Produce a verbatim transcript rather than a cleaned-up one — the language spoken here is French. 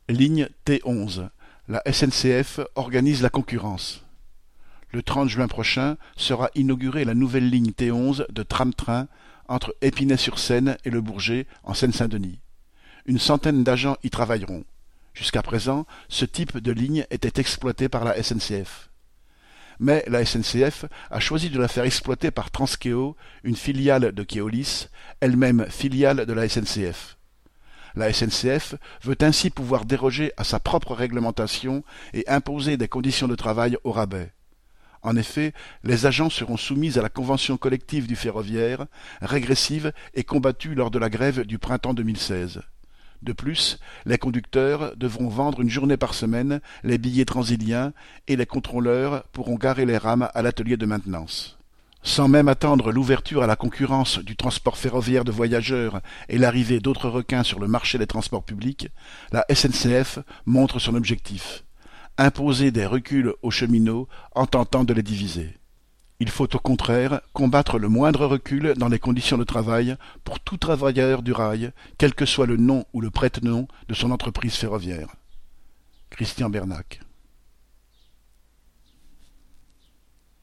Ligne T onze. La S N C F organise la concurrence. Le trente juin prochain sera inaugurée la nouvelle ligne T onze de tram-train entre Épinay-sur-Seine et Le Bourget en Seine-Saint-Denis. Une centaine d'agents y travailleront. Jusqu'à présent, ce type de ligne était exploité par la S N C F. Mais la S N C F a choisi de la faire exploiter par Transkéo, une filiale de Keolis, elle-même filiale de la S N C F. La S N C F veut ainsi pouvoir déroger à sa propre réglementation et imposer des conditions de travail au rabais. En effet, les agents seront soumis à la convention collective du ferroviaire, régressive et combattue lors de la grève du printemps deux mille seize. De plus, les conducteurs devront vendre une journée par semaine les billets transiliens et les contrôleurs pourront garer les rames à l'atelier de maintenance. Sans même attendre l'ouverture à la concurrence du transport ferroviaire de voyageurs et l'arrivée d'autres requins sur le marché des transports publics, la S N C F montre son objectif: imposer des reculs aux cheminots en tentant de les diviser. Il faut au contraire combattre le moindre recul dans les conditions de travail pour tout travailleur du rail, quel que soit le nom ou le prête-nom de son entreprise ferroviaire. Christian Bernac.